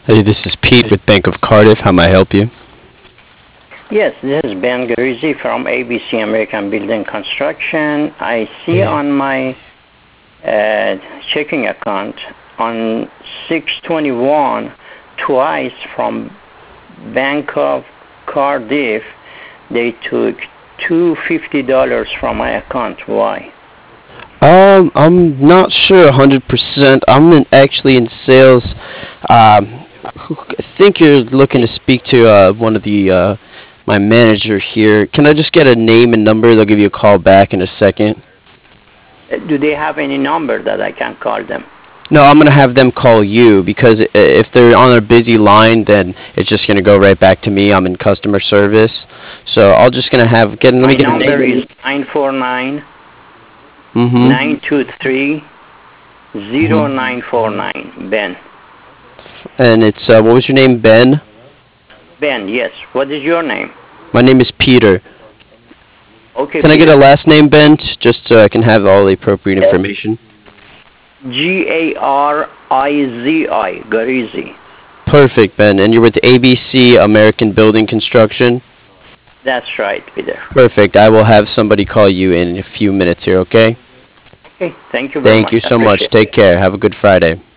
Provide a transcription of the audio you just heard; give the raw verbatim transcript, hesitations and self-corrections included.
Hey, this is Pete with Bank of Cardiff. How may I help you? Yes, this is Ben Garizi from A B C American Building Construction. I see Yeah. on my uh, checking account on six twenty-one twice from Bank of Cardiff they took two hundred fifty dollars from my account. Why? Um, I'm not sure one hundred percent. I'm in, actually in sales. Um, who- I think you're looking to speak to uh, one of the uh, my manager here. Can I just get a name and number? They'll give you a call back in a second. Uh, Do they have any number that I can call them? No, I'm gonna have them call you because i- if they're on a busy line, then it's just gonna go right back to me. I'm in customer service, so I'll just gonna have get. Let me My get a number name. is nine four nine Mm-hmm. nine two three zero nine four nine. Ben. And it's uh, what was your name? Ben. Ben, yes. What is your name? My name is Peter. Okay, Can I get a Peter. last name, Ben, t- just so I can have all the appropriate information? G A R I Z I, Garizi. Perfect, Ben. And you're with A B C American Building Construction? That's right, Peter. Perfect. I will have somebody call you in a few minutes here, okay? Okay, thank you very Thank much. you I so much. appreciate it. Take care. Have a good Friday.